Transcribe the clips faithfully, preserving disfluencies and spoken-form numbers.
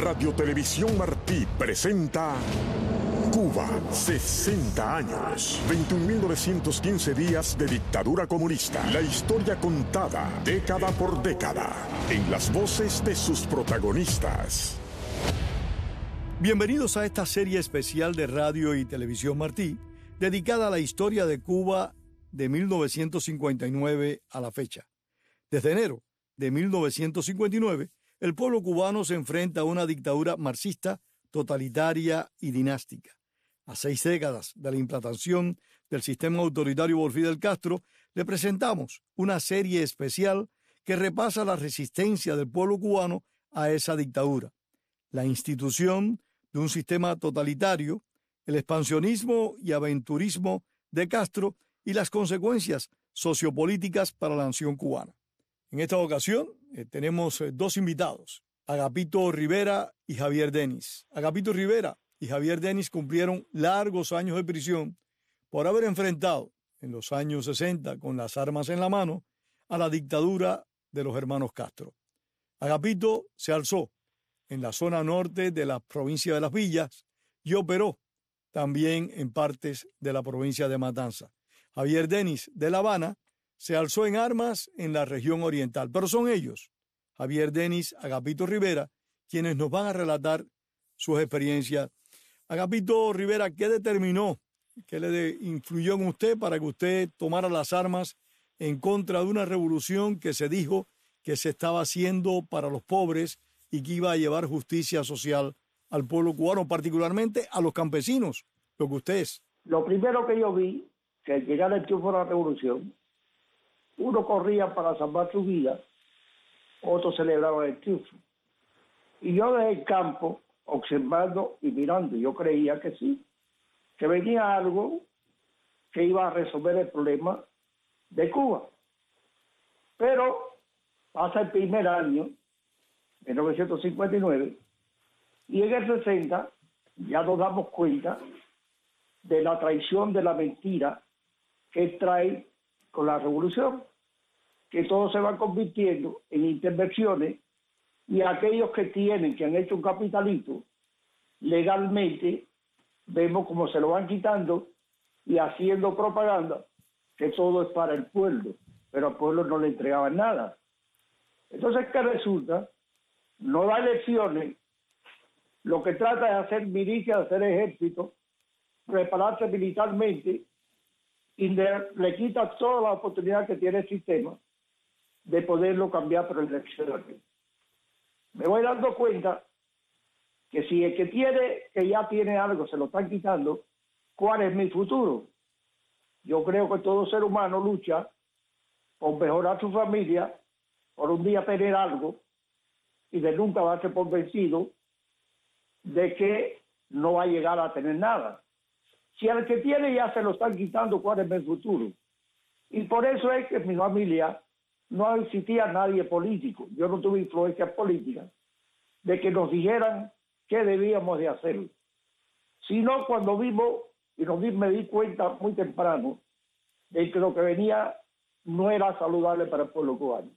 Radio Televisión Martí presenta Cuba, sesenta años, veintiún mil novecientos quince días de dictadura comunista. La historia contada década por década en las voces de sus protagonistas. Bienvenidos a esta serie especial de Radio y Televisión Martí, dedicada a la historia de Cuba de mil novecientos cincuenta y nueve a la fecha. Desde enero de mil novecientos cincuenta y nueve, el pueblo cubano se enfrenta a una dictadura marxista, totalitaria y dinástica. A seis décadas de la implantación del sistema autoritario por Fidel Castro, le presentamos una serie especial que repasa la resistencia del pueblo cubano a esa dictadura, la institución de un sistema totalitario, el expansionismo y aventurismo de Castro y las consecuencias sociopolíticas para la nación cubana. En esta ocasión eh, tenemos eh, dos invitados, Agapito Rivera y Javier Denis. Agapito Rivera y Javier Denis cumplieron largos años de prisión por haber enfrentado en los años sesenta, con las armas en la mano, a la dictadura de los hermanos Castro. Agapito se alzó en la zona norte de la provincia de Las Villas y operó también en partes de la provincia de Matanza. Javier Denis de La Habana se alzó en armas en la región oriental, pero son ellos, Javier Denis, Agapito Rivera, quienes nos van a relatar sus experiencias. Agapito Rivera, ¿qué determinó, qué le de, influyó en usted para que usted tomara las armas en contra de una revolución que se dijo que se estaba haciendo para los pobres y que iba a llevar justicia social al pueblo cubano, particularmente a los campesinos, lo que usted es? Lo primero que yo vi, que al llegar el triunfo de la revolución, uno corría para salvar su vida, otros celebraban el triunfo. Y yo desde el campo, observando y mirando, yo creía que sí, que venía algo que iba a resolver el problema de Cuba. Pero pasa el primer año, mil novecientos cincuenta y nueve, y en el sesenta ya nos damos cuenta de la traición, de la mentira que trae con la revolución, que todo se va convirtiendo en intervenciones, y aquellos que tienen, que han hecho un capitalito, legalmente vemos cómo se lo van quitando y haciendo propaganda que todo es para el pueblo, pero al pueblo no le entregaban nada. Entonces, ¿qué resulta? No da elecciones, lo que trata es hacer milicia, hacer ejército, prepararse militarmente, y le, le quita toda la oportunidad que tiene el sistema de poderlo cambiar por elecciones. Me voy dando cuenta que si el que tiene, que ya tiene algo, se lo están quitando, ¿cuál es mi futuro? Yo creo que todo ser humano lucha por mejorar su familia, por un día tener algo, y de nunca darse por vencido de que no va a llegar a tener nada. Si al que tiene ya se lo están quitando, ¿cuál es mi futuro? Y por eso es que en mi familia no existía nadie político. Yo no tuve influencia política de que nos dijeran qué debíamos de hacer. Sino cuando vimos, y nos di, me di cuenta muy temprano, de que lo que venía no era saludable para el pueblo cubano.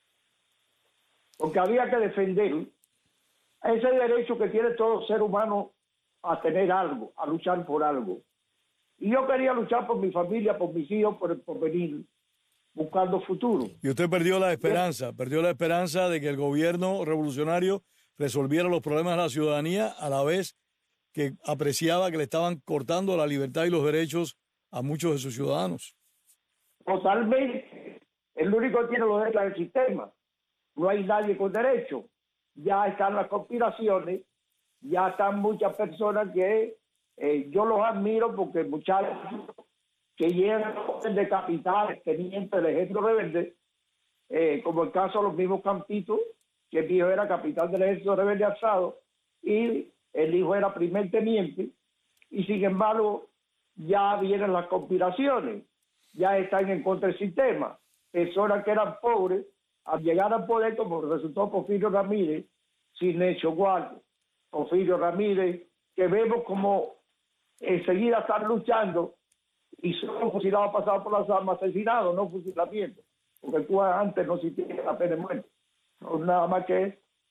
Porque había que defender ese derecho que tiene todo ser humano a tener algo, a luchar por algo. Y yo quería luchar por mi familia, por mis hijos, por el porvenir, buscando futuro. Y usted perdió la esperanza, perdió la esperanza de que el gobierno revolucionario resolviera los problemas de la ciudadanía, a la vez que apreciaba que le estaban cortando la libertad y los derechos a muchos de sus ciudadanos. Totalmente. El único que tiene los derechos es el sistema. No hay nadie con derecho. Ya están las conspiraciones, ya están muchas personas que eh, yo los admiro, porque muchachos que llegan de capitales, tenientes del ejército rebelde, eh, como el caso de los mismos Campitos, que el hijo era capitán del ejército rebelde alzado y el hijo era primer teniente, y sin embargo ya vienen las conspiraciones, ya están en contra del sistema. Personas que eran pobres, al llegar al poder, como resultó Porfirio Ramírez, Sinesio Guardia, Porfirio Ramírez, que vemos como enseguida están luchando y son fusilados pasados por las armas, asesinados, no fusilamientos, porque Cuba antes no existía la pena de muerte, no, nada más que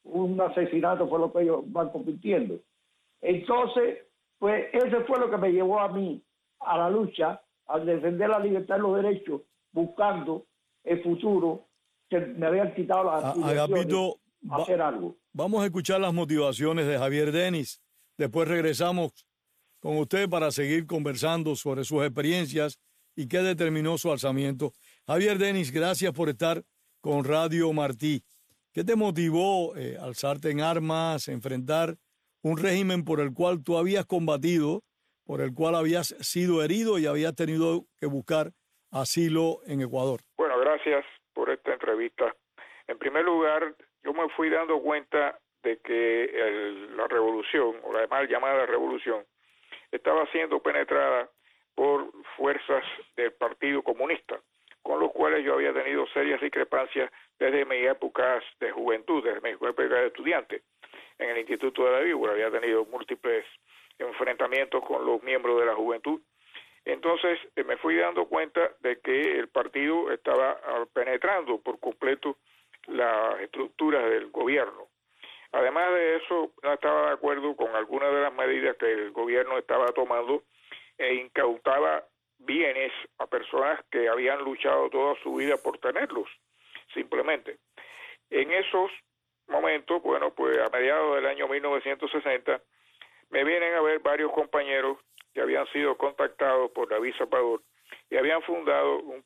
un asesinato fue lo que ellos van compitiendo. Entonces, pues ese fue lo que me llevó a mí a la lucha, a defender la libertad y los derechos, buscando el futuro que me habían quitado las Agapito, a hacer algo. Vamos a escuchar las motivaciones de Javier Denis. Después regresamos con usted para seguir conversando sobre sus experiencias y qué determinó su alzamiento. Javier Denis, gracias por estar con Radio Martí. ¿Qué te motivó eh, alzarte en armas, enfrentar un régimen por el cual tú habías combatido, por el cual habías sido herido y habías tenido que buscar asilo en Ecuador? Bueno, gracias por esta entrevista. En primer lugar, yo me fui dando cuenta de que el, la revolución, o la mal llamada revolución, estaba siendo penetrada por fuerzas del Partido Comunista, con los cuales yo había tenido serias discrepancias desde mi época de juventud, desde mi época de estudiante. En el Instituto de la Víbora había tenido múltiples enfrentamientos con los miembros de la juventud. Entonces eh, me fui dando cuenta de que el partido estaba uh, penetrando por completo las estructuras del gobierno. Además de eso, no estaba de acuerdo con algunas de las medidas que el gobierno estaba tomando e incautaba bienes a personas que habían luchado toda su vida por tenerlos, simplemente. En esos momentos, bueno, pues a mediados del año mil novecientos sesenta, me vienen a ver varios compañeros que habían sido contactados por David Salvador y habían fundado un...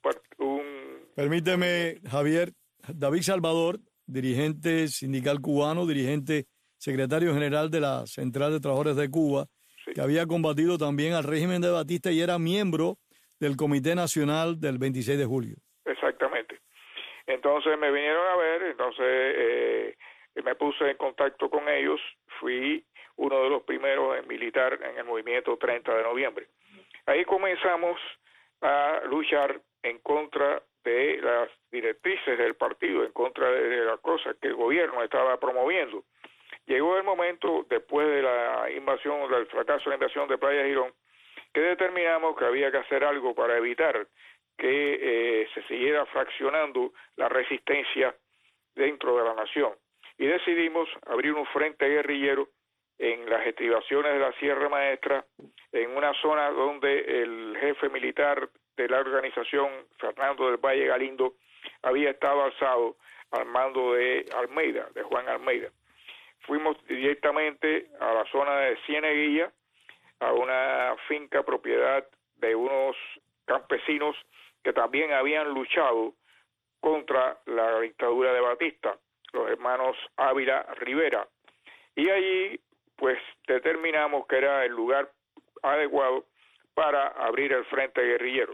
un Permíteme, Javier, David Salvador, dirigente sindical cubano, dirigente secretario general de la Central de Trabajadores de Cuba, sí, que había combatido también al régimen de Batista y era miembro del Comité Nacional del veintiséis de julio. Exactamente. Entonces me vinieron a ver, entonces eh, me puse en contacto con ellos, fui uno de los primeros en militar en el movimiento treinta de noviembre. Ahí comenzamos a luchar en contra de las directrices del partido, en contra de las cosas que el gobierno estaba promoviendo. Llegó el momento, después de la invasión, del fracaso de la invasión de Playa Girón, que determinamos que había que hacer algo para evitar que eh, se siguiera fraccionando la resistencia dentro de la nación. Y decidimos abrir un frente guerrillero en las estribaciones de la Sierra Maestra, en una zona donde el jefe militar de la organización, Fernando del Valle Galindo, había estado alzado al mando de Almeida, de Juan Almeida. Fuimos directamente a la zona de Cieneguilla, a una finca propiedad de unos campesinos que también habían luchado contra la dictadura de Batista, los hermanos Ávila Rivera. Y allí, pues, determinamos que era el lugar adecuado para abrir el frente guerrillero.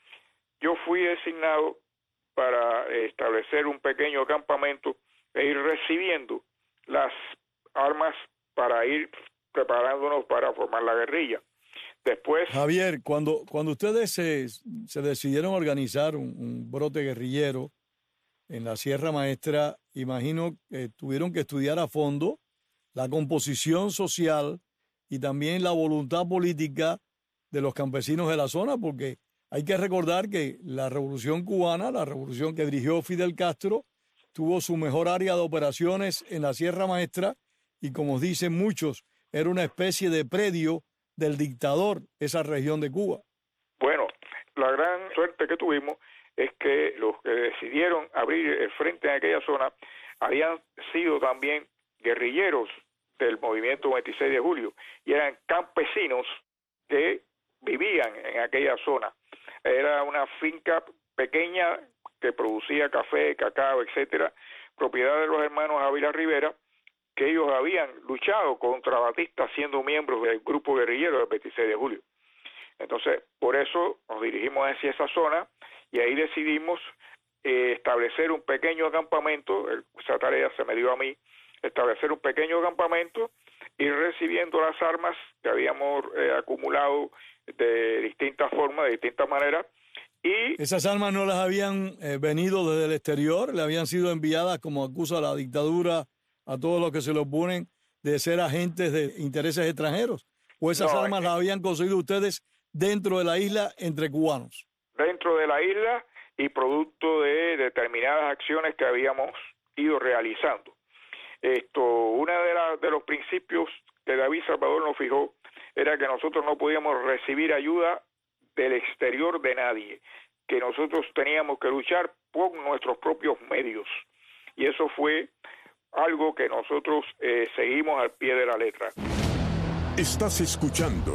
Yo fui designado para establecer un pequeño campamento e ir recibiendo las armas para ir preparándonos para formar la guerrilla. Después... Javier, cuando, cuando ustedes se, se decidieron organizar un, un brote guerrillero en la Sierra Maestra, imagino que tuvieron que estudiar a fondo la composición social y también la voluntad política de los campesinos de la zona, porque hay que recordar que la revolución cubana, la revolución que dirigió Fidel Castro, tuvo su mejor área de operaciones en la Sierra Maestra y, como dicen muchos, era una especie de predio del dictador, esa región de Cuba. Bueno, la gran suerte que tuvimos es que los que decidieron abrir el frente en aquella zona habían sido también guerrilleros del movimiento veintiséis de julio y eran campesinos que vivían en aquella zona. Era una finca pequeña que producía café, cacao, etcétera, propiedad de los hermanos Ávila Rivera, que ellos habían luchado contra Batista siendo miembros del grupo guerrillero del veintiséis de julio. Entonces, por eso nos dirigimos hacia esa zona y ahí decidimos eh, establecer un pequeño campamento. Esa tarea se me dio a mí, establecer un pequeño campamento, ir recibiendo las armas que habíamos eh, acumulado de distintas formas, de distintas maneras. Y esas armas no las habían eh, venido desde el exterior, le habían sido enviadas, como acusa la dictadura a todos los que se lo oponen, de ser agentes de intereses extranjeros, o esas no, armas eh, las habían conseguido ustedes dentro de la isla entre cubanos. Dentro de la isla y producto de determinadas acciones que habíamos ido realizando. esto, uno de, la, de los principios que David Salvador nos fijó era que nosotros no podíamos recibir ayuda del exterior de nadie, que nosotros teníamos que luchar por nuestros propios medios. Y eso fue algo que nosotros eh, seguimos al pie de la letra. Estás escuchando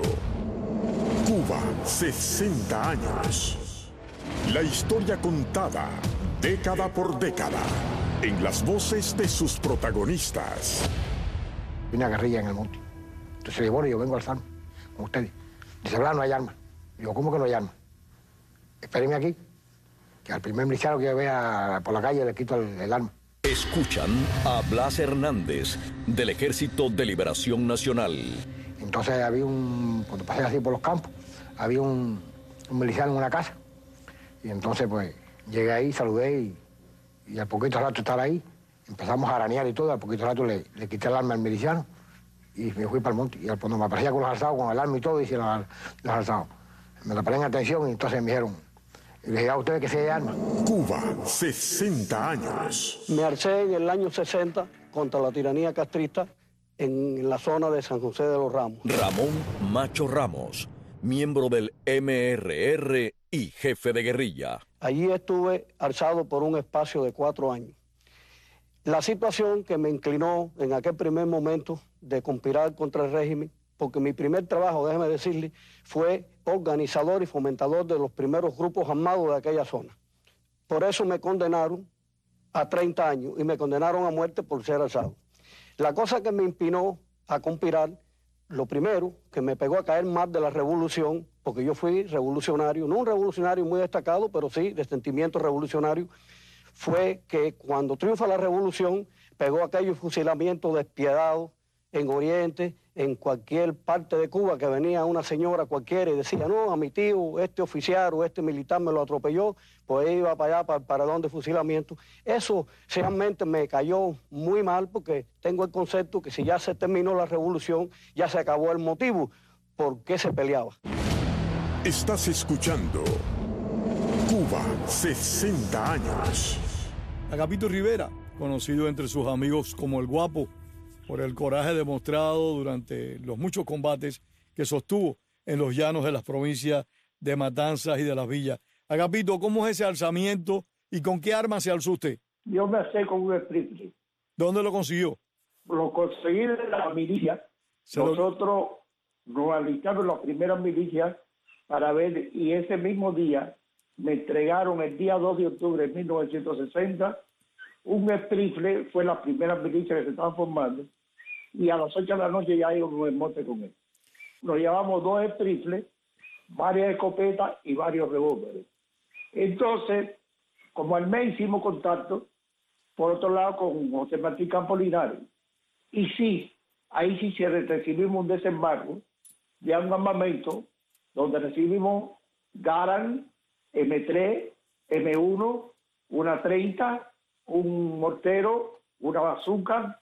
Cuba, sesenta años. La historia contada, década por década, en las voces de sus protagonistas. Una guerrilla en el monte. Entonces, bueno, yo vengo a alzarme con ustedes. Dice, Blas, no hay armas. Digo, ¿cómo que no hay armas? Espérenme aquí, que al primer miliciano que yo vea por la calle le quito el, el arma. Escuchan a Blas Hernández, del Ejército de Liberación Nacional. Entonces había un, cuando pasé así por los campos, había un, un miliciano en una casa. Y entonces pues llegué ahí, saludé y, y al poquito rato estar ahí, empezamos a arañar y todo, al poquito rato le, le quité el arma al miliciano y me fui para el monte. Y cuando me aparecía con los alzados, con el arma y todo, y los, los alzados. Me la ponían atención y entonces me dijeron, y les dije a ustedes que se de arma. Cuba, sesenta años. Me alcé en el año sesenta contra la tiranía castrista en la zona de San José de los Ramos. Ramón Macho Ramos, miembro del M R R y jefe de guerrilla. Allí estuve alzado por un espacio de cuatro años. La situación que me inclinó en aquel primer momento de conspirar contra el régimen, porque mi primer trabajo, déjeme decirle, fue organizador y fomentador de los primeros grupos armados de aquella zona. Por eso me condenaron a treinta años y me condenaron a muerte por ser alzado. La cosa que me inspiró a conspirar, lo primero, que me pegó a caer más de la revolución, porque yo fui revolucionario, no un revolucionario muy destacado, pero sí de sentimiento revolucionario, fue que cuando triunfa la revolución, pegó aquellos fusilamientos despiadados en Oriente, en cualquier parte de Cuba, que venía una señora cualquiera y decía, no, a mi tío, este oficial o este militar me lo atropelló, pues iba para allá, para el paredón de fusilamiento. Eso realmente me cayó muy mal, porque tengo el concepto que si ya se terminó la revolución, ya se acabó el motivo por qué se peleaba. Estás escuchando Cuba, sesenta años. Agapito Rivera, conocido entre sus amigos como el Guapo, por el coraje demostrado durante los muchos combates que sostuvo en los llanos de las provincias de Matanzas y de Las Villas. Agapito, ¿cómo es ese alzamiento y con qué arma se alzó usted? Yo me alcé con un rifle. ¿Dónde lo consiguió? Lo conseguí de la milicia. Se Nosotros lo... nos alistamos las primeras milicias para ver, y ese mismo día me entregaron el día dos de octubre de mil novecientos sesenta un rifle. Fue la primera milicia que se estaban formando, y a las ocho de la noche ya íbamos en monte con él. Nos llevamos dos rifles, varias escopetas y varios revólveres. Entonces, como al mes hicimos contacto, por otro lado, con José Martí Campo Linares. Y sí, ahí sí se recibimos un desembarco de un armamento donde recibimos Garand, eme tres, eme uno, una treinta, un mortero, una bazooka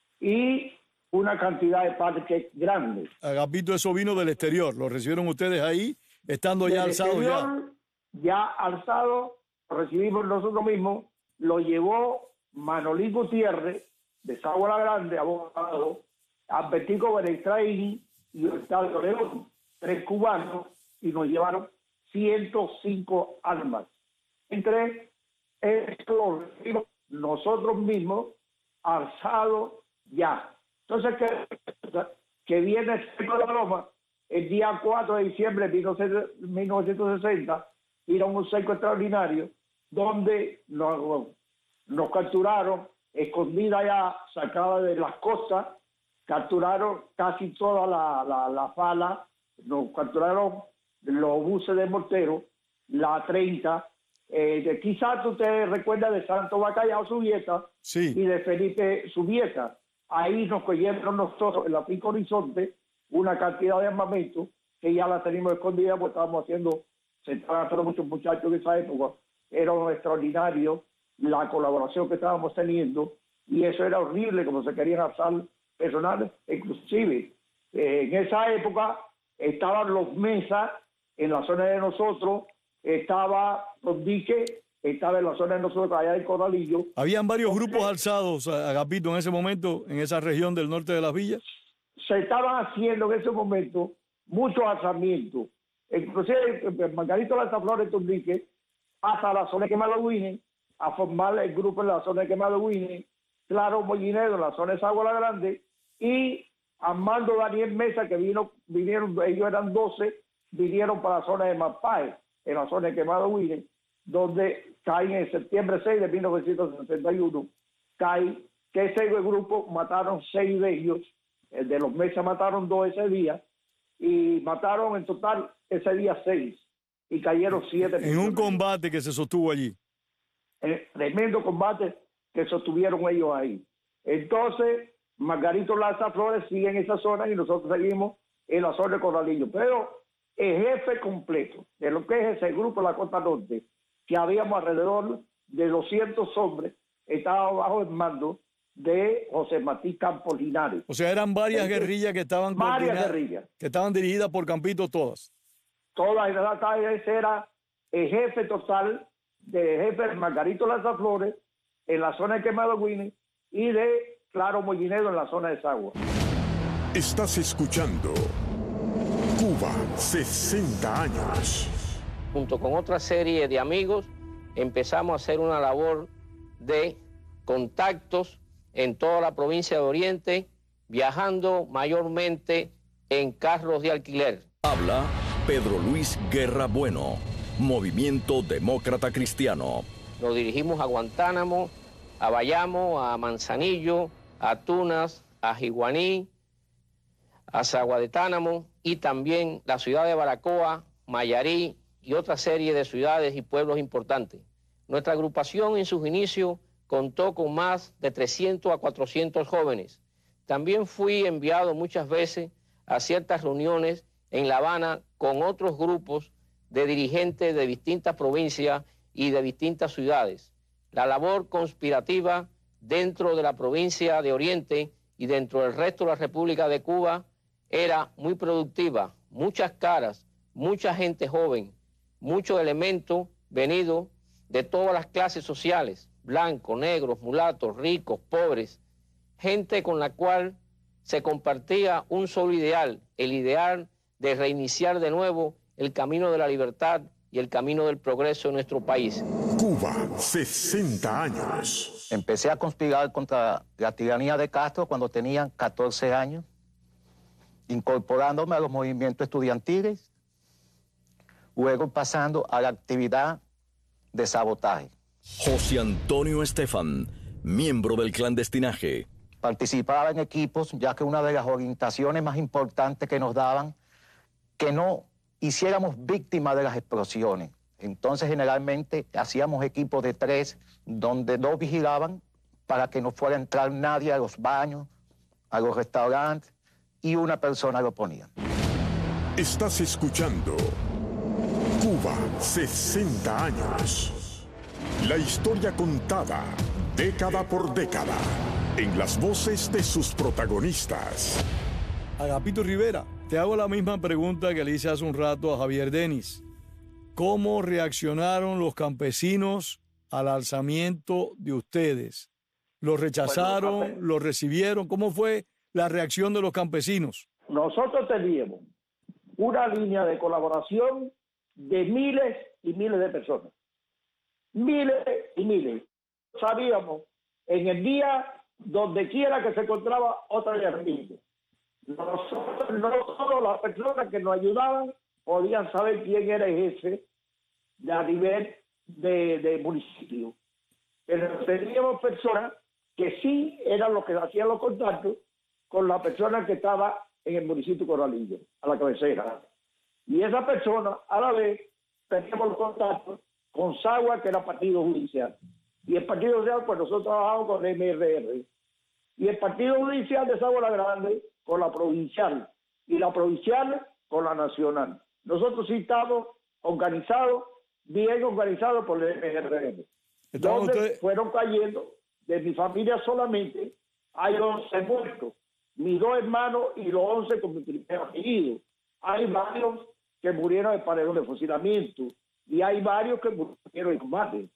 y una cantidad de parques grandes. Agapito, eso vino del exterior. ¿Lo recibieron ustedes ahí, estando ya alzados ya? Ya alzado, lo recibimos nosotros mismos. Lo llevó Manolín Gutiérrez, de Sagua Grande, abogado, Albertico Berestraín y Octavio León, tres cubanos, y nos llevaron ciento cinco armas. Entre estos nosotros mismos, alzados ya. Entonces, que, que viene el broma, el día cuatro de diciembre de mil novecientos sesenta, era un cerco extraordinario, donde nos, nos capturaron, escondida ya, sacada de las costas, capturaron casi toda la, la, la fala, nos capturaron los buses de mortero, la treinta, eh, de, quizás tú te recuerdas de Santo Bacallao Subieta, sí, y de Felipe Subieta. Ahí nos cogieron nosotros en la Pico Horizonte una cantidad de armamento que ya la teníamos escondida, porque estábamos haciendo, se estaban haciendo muchos muchachos en esa época. Era extraordinario la colaboración que estábamos teniendo, y eso era horrible, como se querían alzar personales. Inclusive, eh, en esa época estaban los mesas en la zona de nosotros, estaba Don Dique, estaba en la zona de nosotros, allá de Corralillo. ¿Habían varios grupos alzados, Agapito, en ese momento, en esa región del norte de las villas? Se estaban haciendo en ese momento muchos alzamientos. Inclusive Margarito Lanzaflores Tornique pasa a la zona de Quemadoguine a formar el grupo en la zona de Quemadoguine, Claro Mollinedo en la zona de Sagua la Grande, y Armando Daniel Mesa, que vino, vinieron, ellos eran doce, vinieron para la zona de Mapae, en la zona de Quemadoguine, donde caen en septiembre seis de mil novecientos sesenta y uno, cae que ese grupo mataron seis de ellos, el de los Mesa mataron dos ese día, y mataron en total ese día seis, y cayeron siete. En un combate que se sostuvo allí. Eh, tremendo combate que sostuvieron ellos ahí. Entonces, Margarito Lanza Flores sigue en esa zona y nosotros seguimos en la zona de Corralillo. Pero el jefe completo de lo que es ese grupo de la Costa Norte, que habíamos alrededor de doscientos hombres, estaba bajo el mando de José Martí Campos Linares. O sea, eran varias Entonces, guerrillas que estaban varias guerrillas que estaban dirigidas por Campito todas. Todas, ese era el jefe total de jefe de Margarito Lanza Flores en la zona de Quemadoguine y de Claro Mollinedo en la zona de Sagua. Estás escuchando Cuba, sesenta años. Junto con otra serie de amigos empezamos a hacer una labor de contactos en toda la provincia de Oriente, viajando mayormente en carros de alquiler. Habla Pedro Luis Guerra Bueno, Movimiento Demócrata Cristiano. Nos dirigimos a Guantánamo, a Bayamo, a Manzanillo, a Tunas, a Jiguaní, a Sagua de Tánamo y también la ciudad de Baracoa, Mayarí y otra serie de ciudades y pueblos importantes. Nuestra agrupación en sus inicios contó con más de trescientos a cuatrocientos jóvenes. También fui enviado muchas veces a ciertas reuniones en La Habana con otros grupos de dirigentes de distintas provincias y de distintas ciudades. La labor conspirativa dentro de la provincia de Oriente y dentro del resto de la República de Cuba era muy productiva. Muchas caras, mucha gente joven, muchos elementos venidos de todas las clases sociales, blancos, negros, mulatos, ricos, pobres, gente con la cual se compartía un solo ideal, el ideal de reiniciar de nuevo el camino de la libertad y el camino del progreso en nuestro país. Cuba, sesenta años. Empecé a conspirar contra la tiranía de Castro cuando tenía catorce años, incorporándome a los movimientos estudiantiles, luego pasando a la actividad de sabotaje. José Antonio Estefan, miembro del clandestinaje. Participaba en equipos, ya que una de las orientaciones más importantes que nos daban, que no hiciéramos víctimas de las explosiones. Entonces, generalmente, hacíamos equipos de tres, donde dos vigilaban para que no fuera a entrar nadie a los baños, a los restaurantes, y una persona lo ponía. Estás escuchando Cuba, sesenta años. La historia contada, década por década, en las voces de sus protagonistas. Agapito Rivera, te hago la misma pregunta que le hice hace un rato a Javier Denis. ¿Cómo reaccionaron los campesinos al alzamiento de ustedes? ¿Los rechazaron? Bueno, ¿los recibieron? ¿Cómo fue la reacción de los campesinos? Nosotros teníamos una línea de colaboración de miles y miles de personas. Miles y miles. Sabíamos en el día donde quiera que se encontraba otra guerrilla. Nosotros, no solo las personas que nos ayudaban podían saber quién era el jefe de a nivel de, de municipio. Pero teníamos personas que sí eran los que hacían los contactos con la persona que estaba en el municipio de Corralillo, a la cabecera. Y esa persona, a la vez, teníamos los contactos con Sagua, que era partido judicial. Y el partido judicial, pues nosotros trabajamos con M R R. Y el partido judicial de Sagua la Grande con la provincial. Y la provincial con la nacional. Nosotros sí estamos organizados, bien organizados por el M R R. Donde usted... fueron cayendo, de mi familia solamente, hay once muertos. Mis dos hermanos y los once con mi primer apellido. Hay varios que murieron de paredón de fusilamiento y hay varios que murieron en combate.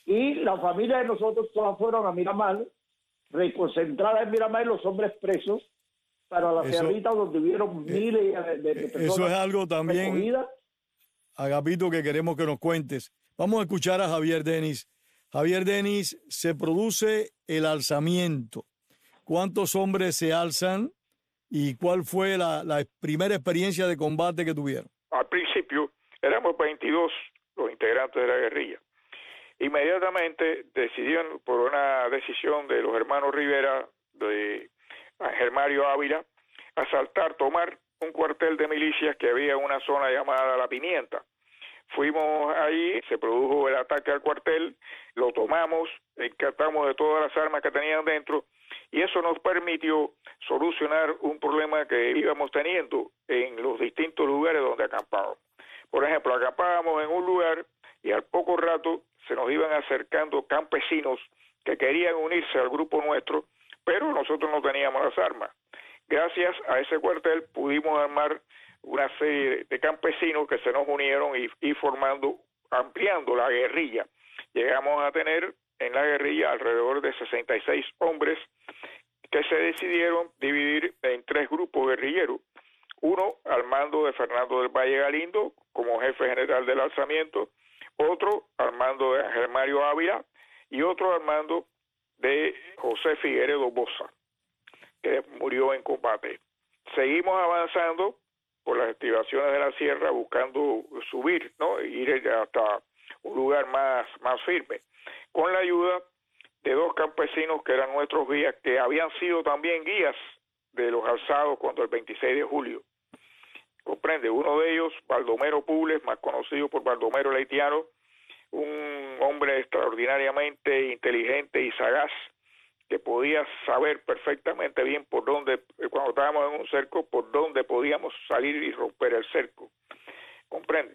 Y la familia de nosotros todas fueron a Miramar, reconcentradas en Miramar, los hombres presos, para la Sierrita, donde hubieron miles de, de personas. Eso es algo también, recogidas. Agapito, que queremos que nos cuentes. Vamos a escuchar a Javier Denis. Javier Denis, se produce el alzamiento. ¿Cuántos hombres se alzan y cuál fue la, la primera experiencia de combate que tuvieron? Al principio éramos veintidós los integrantes de la guerrilla. Inmediatamente decidieron, por una decisión de los hermanos Rivera, de Ángel Mario Ávila, asaltar, tomar un cuartel de milicias que había en una zona llamada La Pimienta. Fuimos ahí, se produjo el ataque al cuartel, lo tomamos, encartamos de todas las armas que tenían dentro, y eso nos permitió solucionar un problema que íbamos teniendo en los distintos lugares donde acampábamos. Por ejemplo, acampábamos en un lugar y al poco rato se nos iban acercando campesinos que querían unirse al grupo nuestro, pero nosotros no teníamos las armas. Gracias a ese cuartel pudimos armar una serie de campesinos que se nos unieron y, y formando, ampliando la guerrilla. Llegamos a tener en la guerrilla alrededor de sesenta y seis hombres que se decidieron dividir en tres grupos guerrilleros. Uno al mando de Fernando del Valle Galindo como jefe general del alzamiento, otro al mando de Ángel Mario Ávila y otro al mando de José Figueredo Boza, que murió en combate. Seguimos avanzando por las estribaciones de la sierra buscando subir, ¿no? Ir hasta un lugar más, más firme, con la ayuda de dos campesinos que eran nuestros guías, que habían sido también guías de los alzados cuando el veintiséis de julio. Comprende, uno de ellos, Baldomero Publes, más conocido por Baldomero Leitiano, un hombre extraordinariamente inteligente y sagaz, que podía saber perfectamente bien por dónde, cuando estábamos en un cerco, por dónde podíamos salir y romper el cerco. ¿Comprende?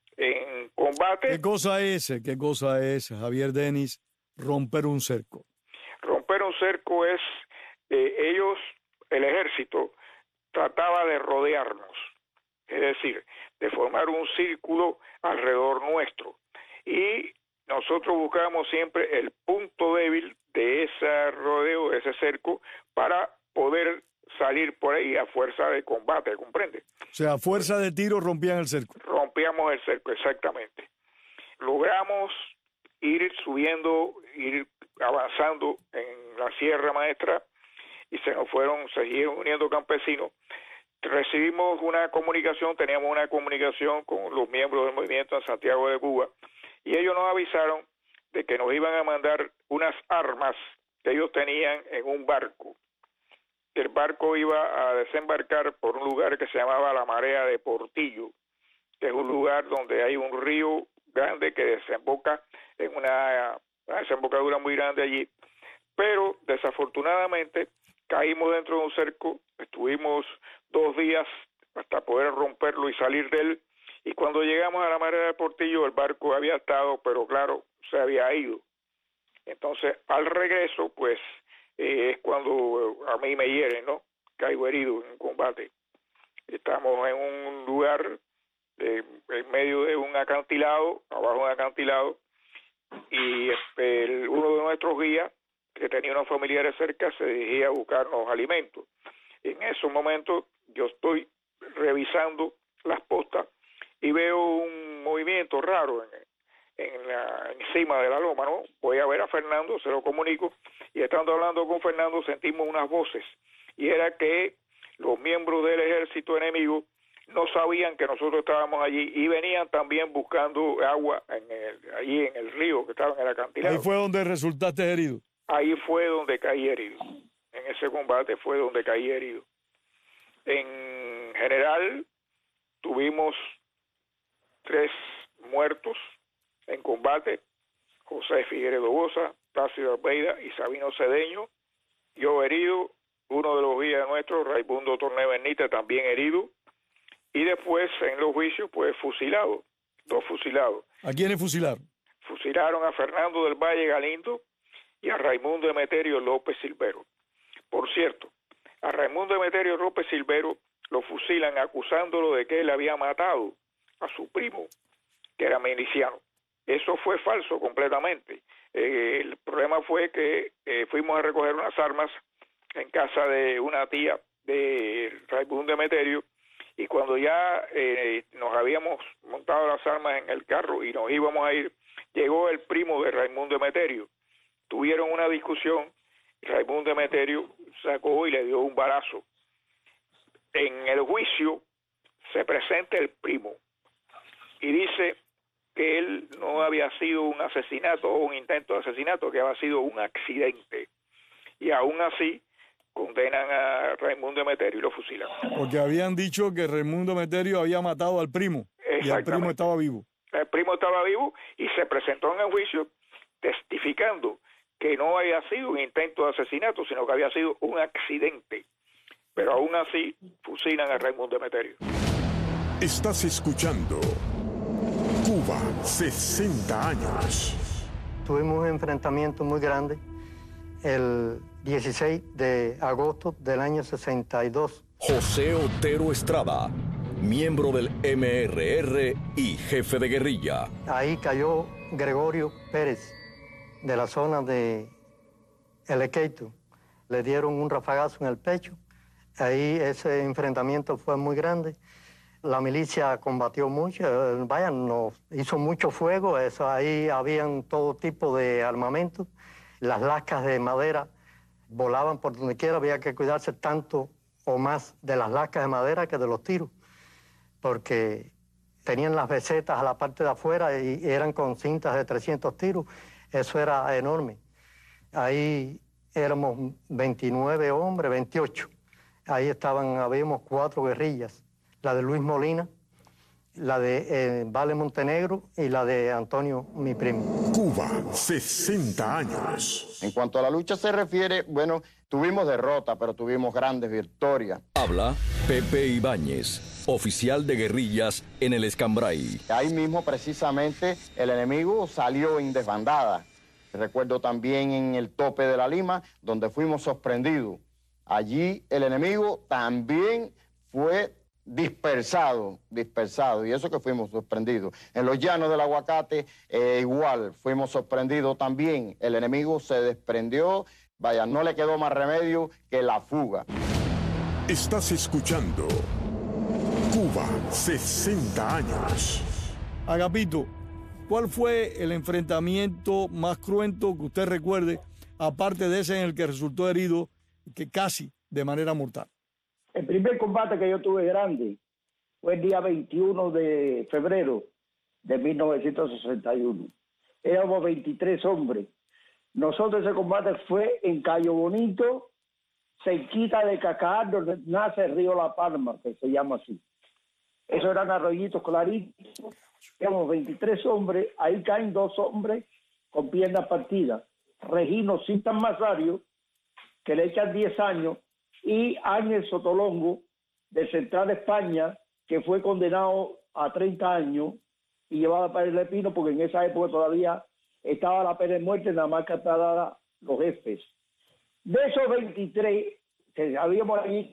En combate... ¿Qué cosa es, qué cosa es, Javier Denis, romper un cerco? Romper un cerco es, eh, ellos, el ejército, trataba de rodearnos, es decir, de formar un círculo alrededor nuestro. Y nosotros buscábamos siempre el punto débil de ese rodeo, de ese cerco, para poder salir por ahí a fuerza de combate, ¿comprende? O sea, a fuerza de tiro rompían el cerco. Rompíamos el cerco, exactamente. Logramos ir subiendo, ir avanzando en la Sierra Maestra y se nos fueron, se siguieron uniendo campesinos. Recibimos una comunicación, teníamos una comunicación con los miembros del movimiento en Santiago de Cuba y ellos nos avisaron de que nos iban a mandar unas armas que ellos tenían en un barco. El barco iba a desembarcar por un lugar que se llamaba la Marea de Portillo, que es un lugar donde hay un río grande que desemboca en una, una desembocadura muy grande allí. Pero desafortunadamente caímos dentro de un cerco, estuvimos dos días hasta poder romperlo y salir de él, y cuando llegamos a la Marea de Portillo el barco había estado, pero claro, se había ido. Entonces, al regreso, pues, eh, es cuando a mí me hieren, ¿no? Caigo herido en un combate. Estamos en un lugar, eh, en medio de un acantilado, abajo de un acantilado, y este, el, uno de nuestros guías, que tenía unos familiares cerca, se dirigía a buscarnos alimentos. En esos momentos, yo estoy revisando las postas y veo un movimiento raro en, en la, encima de la loma, ¿no? Voy a ver a Fernando, se lo comunico, y estando hablando con Fernando sentimos unas voces, y era que los miembros del ejército enemigo no sabían que nosotros estábamos allí y venían también buscando agua en el, allí en el río que estaba en el acantilado. Ahí fue donde resultaste herido. Ahí fue donde caí herido. En ese combate fue donde caí herido. En general, tuvimos tres muertos en combate: José Figueredo Boza, Plácido Almeida y Sabino Cedeño. Yo herido, uno de los guías nuestros, Raimundo Torné Benítez, también herido. Y después, en los juicios, pues fusilado, dos fusilados. ¿A quiénes fusilaron? Fusilaron a Fernando del Valle Galindo y a Raimundo Emeterio López Silvero. Por cierto, a Raimundo Emeterio López Silvero lo fusilan acusándolo de que él había matado a su primo, que era miliciano. Eso fue falso completamente. Eh, el problema fue que eh, fuimos a recoger unas armas en casa de una tía de Raimundo Emeterio, y cuando ya eh, nos habíamos montado las armas en el carro y nos íbamos a ir, llegó el primo de Raimundo Emeterio. Tuvieron una discusión, Raimundo Emeterio sacó y le dio un balazo. En el juicio se presenta el primo y dice que él no había sido un asesinato o un intento de asesinato, que había sido un accidente. Y aún así condenan a Raimundo Emeterio y lo fusilan. Porque habían dicho que Raimundo Emeterio había matado al primo y el primo estaba vivo. El primo estaba vivo y se presentó en el juicio testificando que no había sido un intento de asesinato, sino que había sido un accidente. Pero aún así fusilan a Raimundo Emeterio. Estás escuchando Cuba, sesenta años. Tuvimos un enfrentamiento muy grande el dieciséis de agosto del año sesenta y dos. José Otero Estrada, miembro del M R R y jefe de guerrilla. Ahí cayó Gregorio Pérez, de la zona de El Equeito. Le dieron un rafagazo en el pecho. Ahí ese enfrentamiento fue muy grande. La milicia combatió mucho, eh, vaya, nos hizo mucho fuego. Eso, ahí habían todo tipo de armamento. Las lascas de madera volaban por donde quiera. Había que cuidarse tanto o más de las lascas de madera que de los tiros, porque tenían las besetas a la parte de afuera y eran con cintas de trescientos tiros. Eso era enorme. Ahí éramos veintinueve hombres, veintiocho. Ahí estaban, habíamos cuatro guerrillas. La de Luis Molina, la de eh, Vale Montenegro y la de Antonio, mi primo. Cuba, sesenta años. En cuanto a la lucha se refiere, bueno, tuvimos derrota, pero tuvimos grandes victorias. Habla Pepe Ibáñez, oficial de guerrillas en el Escambray. Ahí mismo, precisamente, el enemigo salió en desbandada. Recuerdo también en el tope de la Lima, donde fuimos sorprendidos. Allí el enemigo también fue dispersado, dispersado, y eso que fuimos sorprendidos. En los llanos del Aguacate, eh, igual, fuimos sorprendidos también. El enemigo se desprendió, vaya, no le quedó más remedio que la fuga. Estás escuchando Cuba, sesenta años. Agapito, ¿cuál fue el enfrentamiento más cruento que usted recuerde, aparte de ese en el que resultó herido, que casi de manera mortal? El primer combate que yo tuve grande fue el día veintiuno de febrero de mil novecientos sesenta y uno. Éramos veintitrés hombres. Nosotros ese combate fue en Cayo Bonito, cerquita de Cacaar, donde nace el río La Palma, que se llama así. Esos eran arroyitos claritos. Éramos veintitrés hombres, ahí caen dos hombres con piernas partidas. Regino Cintas Masario, que le echan diez años, y Ángel Sotolongo, de Central España, que fue condenado a treinta años y llevado a Pérez de Pino, porque en esa época todavía estaba la pena de muerte, nada más que para los jefes. De esos veintitrés que habíamos allí,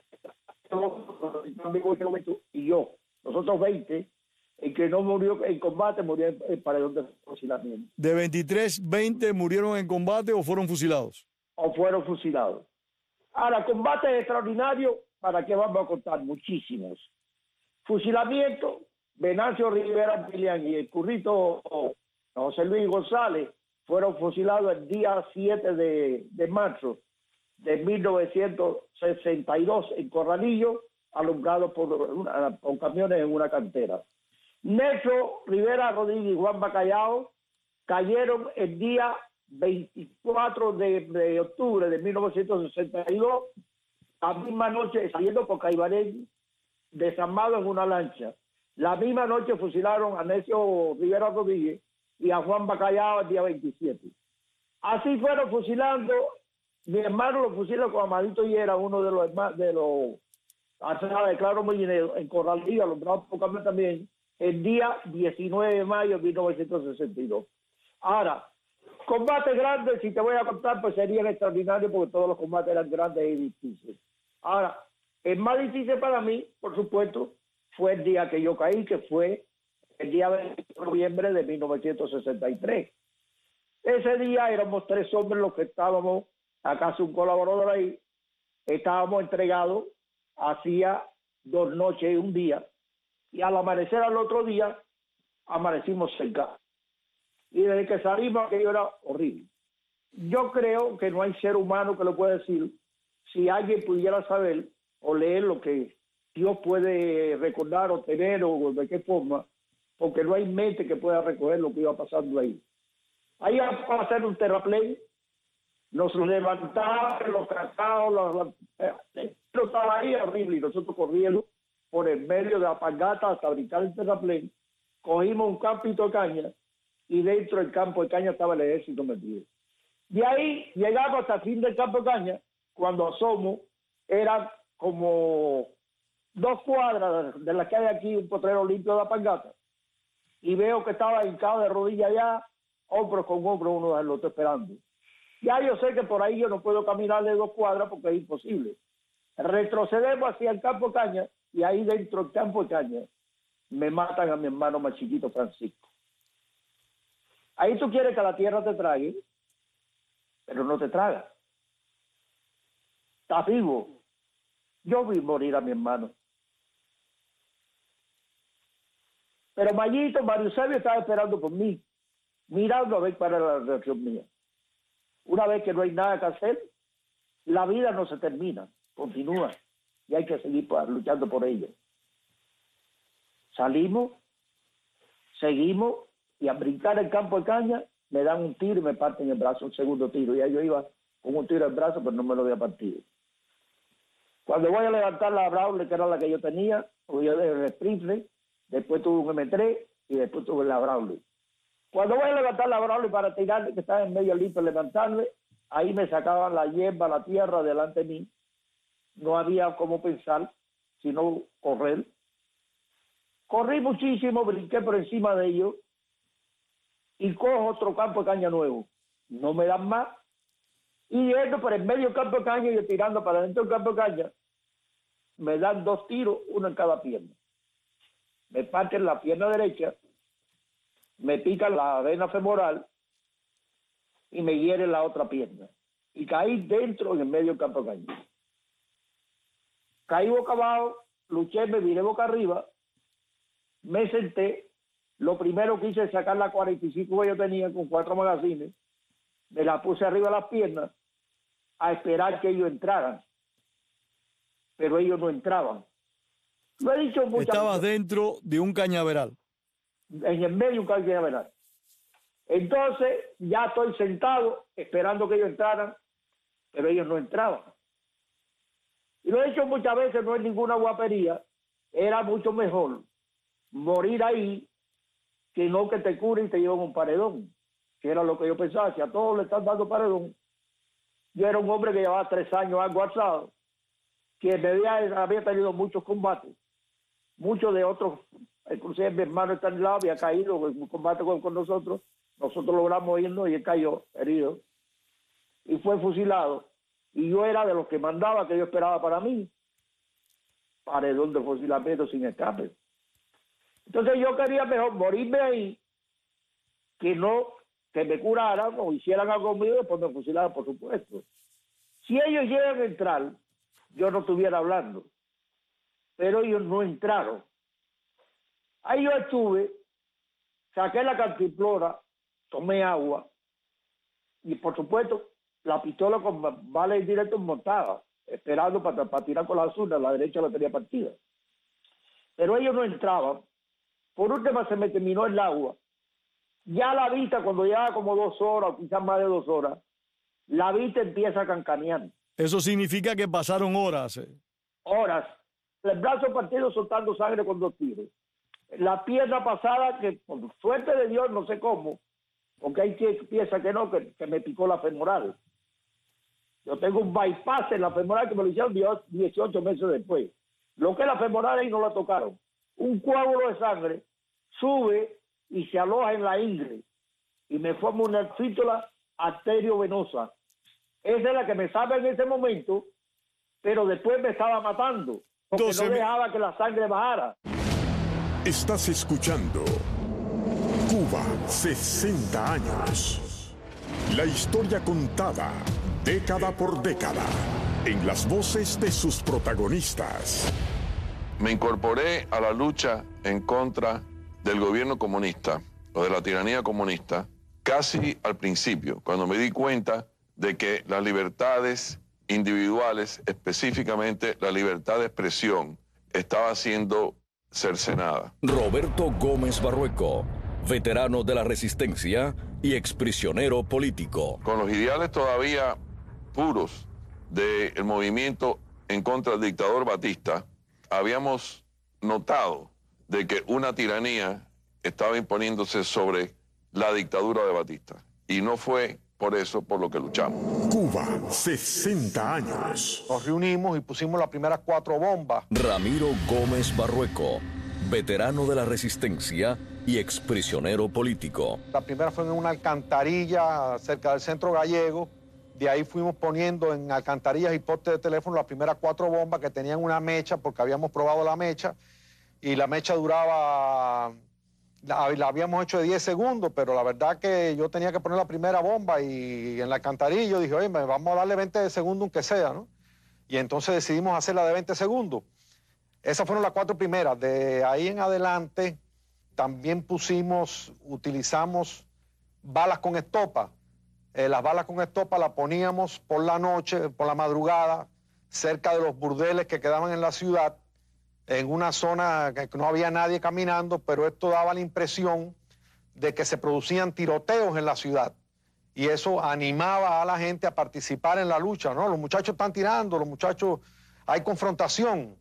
y yo, nosotros veinte, el que no murió en combate murió en el paredón de fusilamiento. De veintitrés, veinte murieron en combate o fueron fusilados. O fueron fusilados. Ahora, combates extraordinarios, ¿para qué vamos a contar? Muchísimos. Fusilamiento, Venancio Rivera Pilián y el currito José Luis González fueron fusilados el día siete de, de marzo de mil novecientos sesenta y dos en Corralillo, alumbrados por, una, por camiones en una cantera. Nelson Rivera Rodríguez y Juan Bacallao cayeron el día veinticuatro de, de octubre de mil novecientos sesenta y dos, la misma noche saliendo por Caibarén, desarmados en una lancha. La misma noche fusilaron a Nelson Rivera Rodríguez y a Juan Bacallao el día veintisiete. Así fueron fusilando. Mi hermano lo fusilaron con Amadito y era uno de los hermanos de los arsenales de Claro Mollinero en Corralillo, alumbrado por cambio también, el día diecinueve de mayo de mil novecientos sesenta y dos. Ahora, combates grandes, si te voy a contar, pues serían extraordinarios porque todos los combates eran grandes y difíciles. Ahora, el más difícil para mí, por supuesto, fue el día que yo caí, que fue el día veintiocho de noviembre de mil novecientos sesenta y tres. Ese día éramos tres hombres los que estábamos, acaso un colaborador ahí, estábamos entregados hacía dos noches y un día, y al amanecer al otro día, amanecimos cerca. Y desde que salimos aquello era horrible. Yo creo que no hay ser humano que lo pueda decir. Si alguien pudiera saber o leer lo que Dios puede recordar o tener o de qué forma, porque no hay mente que pueda recoger lo que iba pasando ahí. Ahí vamos a hacer un terraplén, nos levantamos, los cacaos, los, eh, estaba ahí horrible y nosotros corriendo por el medio de la pangata hasta brincar el terraplén, cogimos un campito de caña y dentro del campo de caña estaba el ejército metido. De ahí llegamos hasta el fin del campo de caña, cuando asomo, eran como dos cuadras de las que hay aquí, un potrero limpio de la pangata, y veo que estaba hincado de rodillas allá, hombros con hombros, uno del otro esperando. Ya yo sé que por ahí yo no puedo caminar de dos cuadras porque es imposible. Retrocedemos hacia el campo de caña y ahí dentro del campo de caña me matan a mi hermano más chiquito, Francisco. Ahí tú quieres que la tierra te trague, pero no te traga. Estás vivo. Yo vi morir a mi hermano. Pero Mayito, Mario Eusebio estaba esperando por mí, mirando a ver cuál era la reacción mía. Una vez que no hay nada que hacer, la vida no se termina, continúa, y hay que seguir pues, luchando por ella. Salimos, seguimos, y al brincar el campo de caña, me dan un tiro y me parten el brazo, un segundo tiro. Ya yo iba con un tiro en el brazo, pero no me lo había partido. Cuando voy a levantar la Brawley, que era la que yo tenía, o yo de Springfield, después tuve un eme tres y después tuve la Brawley. Cuando voy a levantar la Brawley para tirar, que estaba en medio limpio, levantarme, ahí me sacaban la hierba, la tierra delante de mí. No había cómo pensar, sino correr. Corrí muchísimo, brinqué por encima de ellos y cojo otro campo de caña nuevo. No me dan más. Y yendo por el medio campo de caña y yo tirando para dentro del campo de caña, me dan dos tiros, uno en cada pierna. Me parten la pierna derecha, me pican la vena femoral y me hieren la otra pierna. Y caí dentro en el medio del campo de caña. Caí boca abajo, luché, me viré boca arriba, me senté. Lo primero que hice es sacar la cuarenta y cinco que yo tenía con cuatro magazines, me la puse arriba de las piernas a esperar que ellos entraran. Pero ellos no entraban. Lo he dicho muchas Estabas veces. dentro de un cañaveral. En el medio de un cañaveral. Entonces ya estoy sentado esperando que ellos entraran, pero ellos no entraban. Y lo he dicho muchas veces, no es ninguna guapería, era mucho mejor morir ahí que no que te curen y te lleven un paredón, que era lo que yo pensaba. Si a todos le están dando paredón, yo era un hombre que llevaba tres años algo alzado, que me había, había tenido muchos combates, muchos de otros, inclusive mi hermano está al lado, había caído en un combate con, con nosotros, nosotros logramos irnos y él cayó herido y fue fusilado. Y yo era de los que mandaba, que yo esperaba para mí, paredón de fusilamiento sin escape. Entonces yo quería mejor morirme ahí, que no, que me curaran o hicieran algo conmigo y después me fusilaran, por supuesto. Si ellos llegan a entrar, yo no estuviera hablando, pero ellos no entraron. Ahí yo estuve, saqué la cantimplora, tomé agua y por supuesto la pistola con balas directas montada, esperando para, para tirar con la zurda, la derecha la tenía partida. Pero ellos no entraban. Por último se me terminó el agua. Ya la vista, cuando lleva como dos horas, quizás más de dos horas, la vista empieza a cancanear. Eso significa que pasaron horas. Eh. Horas. El brazo partido soltando sangre con dos tiros. La pierna pasada, que por suerte de Dios, no sé cómo, porque hay quien piensa que no, que, que me picó la femoral. Yo tengo un bypass en la femoral que me lo hicieron dieciocho meses después. Lo que es la femoral ahí no la tocaron. Un coágulo de sangre sube y se aloja en la ingle y me forma una fístula arteriovenosa. Esa es la que me salva en ese momento, pero después me estaba matando porque no dejaba que la sangre bajara. Estás escuchando Cuba, sesenta años. La historia contada, década por década, en las voces de sus protagonistas. Me incorporé a la lucha en contra del gobierno comunista o de la tiranía comunista casi al principio, cuando me di cuenta de que las libertades individuales, específicamente la libertad de expresión, estaba siendo cercenada. Roberto Gómez Barrueco, veterano de la resistencia y exprisionero político. Con los ideales todavía puros del movimiento en contra del dictador Batista, habíamos notado de que una tiranía estaba imponiéndose sobre la dictadura de Batista. Y no fue por eso por lo que luchamos. Cuba, sesenta años. Nos reunimos y pusimos las primeras cuatro bombas. Ramiro Gómez Barrueco, veterano de la resistencia y exprisionero político. La primera fue en una alcantarilla cerca del Centro Gallego. De ahí fuimos poniendo en alcantarillas y postes de teléfono las primeras cuatro bombas que tenían una mecha, porque habíamos probado la mecha, y la mecha duraba, la, la habíamos hecho de diez segundos, pero la verdad que yo tenía que poner la primera bomba y en la alcantarilla yo dije, oye, vamos a darle veinte segundos aunque sea, ¿no? Y entonces decidimos hacerla de veinte segundos. Esas fueron las cuatro primeras. De ahí en adelante también pusimos, utilizamos balas con estopa. Eh, las balas con estopa las poníamos por la noche, por la madrugada, cerca de los burdeles que quedaban en la ciudad, en una zona que no había nadie caminando, pero esto daba la impresión de que se producían tiroteos en la ciudad. Y eso animaba a la gente a participar en la lucha, ¿no? Los muchachos están tirando, los muchachos, hay confrontación.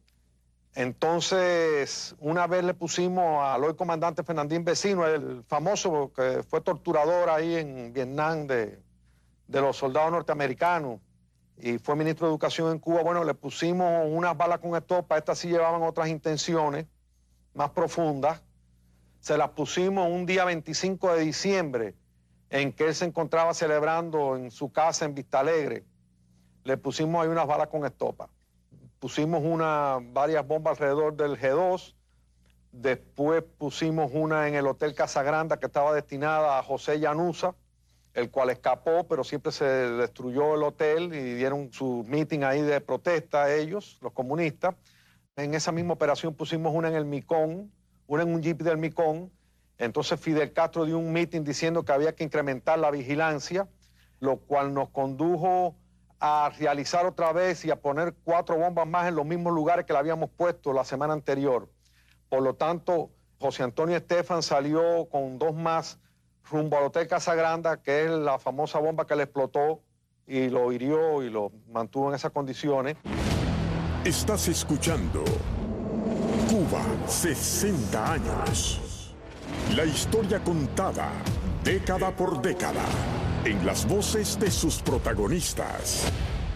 Entonces, una vez le pusimos al hoy comandante Fernandín Vecino, el famoso que fue torturador ahí en Vietnam de, de los soldados norteamericanos y fue ministro de Educación en Cuba, bueno, le pusimos unas balas con estopa, estas sí llevaban otras intenciones más profundas. Se las pusimos un día veinticinco de diciembre, en que él se encontraba celebrando en su casa en Vista Alegre. Le pusimos ahí unas balas con estopa. Pusimos una, varias bombas alrededor del G dos, después pusimos una en el Hotel Casagranda que estaba destinada a José Llanusa, el cual escapó, pero siempre se destruyó el hotel y dieron su meeting ahí de protesta ellos, los comunistas. En esa misma operación pusimos una en el Micón, una en un jeep del Micón. Entonces Fidel Castro dio un meeting diciendo que había que incrementar la vigilancia, lo cual nos condujo a realizar otra vez y a poner cuatro bombas más en los mismos lugares que la habíamos puesto la semana anterior. Por lo tanto, José Antonio Estefan salió con dos más rumbo al Hotel Casagranda, que es la famosa bomba que le explotó y lo hirió y lo mantuvo en esas condiciones. Estás escuchando Cuba, sesenta años. La historia contada, década por década, en las voces de sus protagonistas.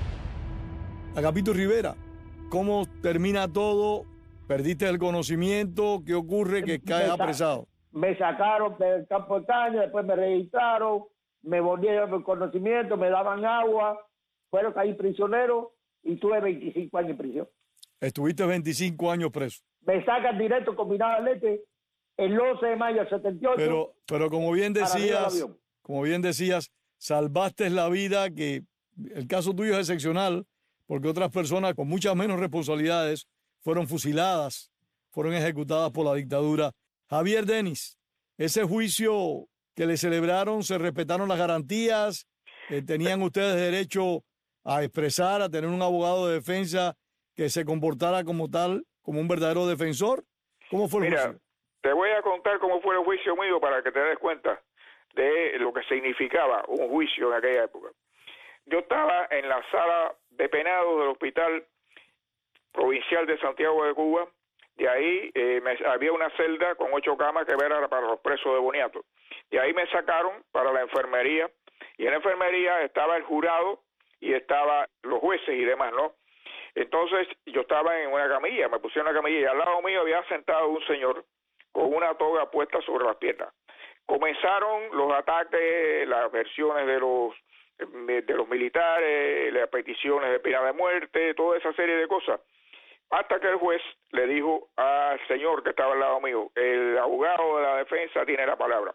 Agapito Rivera, ¿cómo termina todo? ¿Perdiste el conocimiento? ¿Qué ocurre? ¿Que caes apresado? Me sacaron del campo de caña, después me registraron, me volvieron el conocimiento, me daban agua, fueron caí prisionero y tuve veinticinco años en prisión. Estuviste veinticinco años preso. Me sacan directo combinado al Lete el once de mayo del setenta y ocho. Pero, pero como bien decías, como bien decías, salvaste la vida, que el caso tuyo es excepcional, porque otras personas con muchas menos responsabilidades fueron fusiladas, fueron ejecutadas por la dictadura. Javier Denis, ese juicio que le celebraron, ¿se respetaron las garantías? Eh, ¿Tenían ustedes derecho a expresar, a tener un abogado de defensa que se comportara como tal, como un verdadero defensor? ¿Cómo fue el Mira, juicio? Te voy a contar cómo fue el juicio mío para que te des cuenta de lo que significaba un juicio en aquella época. Yo estaba en la sala de penados del Hospital Provincial de Santiago de Cuba. De ahí eh, me, había una celda con ocho camas que era para los presos de boniato. De ahí me sacaron para la enfermería, y en la enfermería estaba el jurado y estaban los jueces y demás, ¿no? Entonces yo estaba en una camilla, me pusieron una camilla y al lado mío había sentado un señor con una toga puesta sobre las piernas. Comenzaron los ataques, las versiones de los de los militares, las peticiones de pena de muerte, toda esa serie de cosas, hasta que el juez le dijo al señor que estaba al lado mío, el abogado de la defensa tiene la palabra.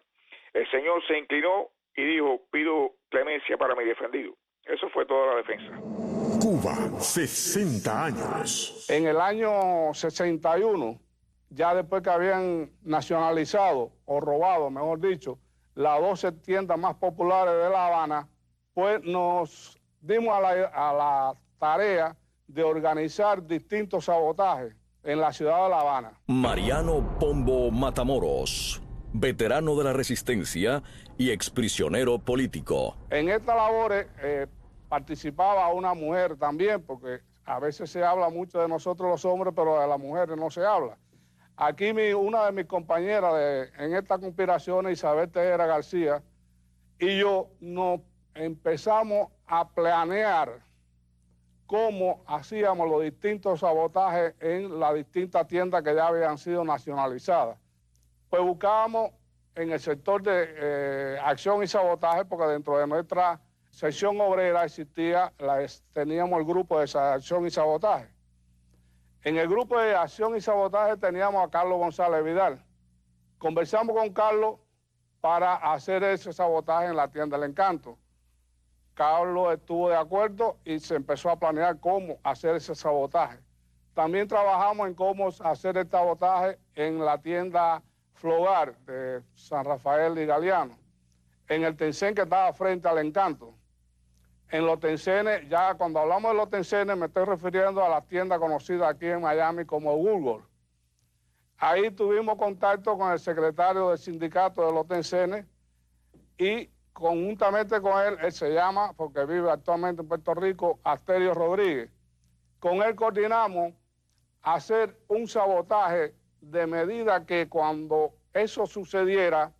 El señor se inclinó y dijo, pido clemencia para mi defendido. Eso fue toda la defensa. Cuba, sesenta años. En el año sesenta y uno, ya después que habían nacionalizado o robado, mejor dicho, las doce tiendas más populares de La Habana, pues nos dimos a la, a la tarea de organizar distintos sabotajes en la ciudad de La Habana. Mariano Pombo Matamoros, veterano de la resistencia y exprisionero político. En estas labores eh, participaba una mujer también, porque a veces se habla mucho de nosotros los hombres, pero de las mujeres no se habla. Aquí mi, una de mis compañeras de, en esta conspiración, Isabel Tejera García, y yo nos empezamos a planear cómo hacíamos los distintos sabotajes en las distintas tiendas que ya habían sido nacionalizadas. Pues buscábamos en el sector de eh, acción y sabotaje, porque dentro de nuestra sección obrera existía, la, teníamos el grupo de acción y sabotaje. En el grupo de acción y sabotaje teníamos a Carlos González Vidal. Conversamos con Carlos para hacer ese sabotaje en la tienda del Encanto. Carlos estuvo de acuerdo y se empezó a planear cómo hacer ese sabotaje. También trabajamos en cómo hacer el sabotaje en la tienda Flogar de San Rafael y Galeano, en el Tencén que estaba frente al Encanto. En los Tencenes, ya cuando hablamos de los Tencenes me estoy refiriendo a la tienda conocida aquí en Miami como Woolworth. Ahí tuvimos contacto con el secretario del sindicato de los Tencenes y conjuntamente con él, él se llama, porque vive actualmente en Puerto Rico, Asterio Rodríguez. Con él coordinamos hacer un sabotaje de medida que cuando eso sucediera,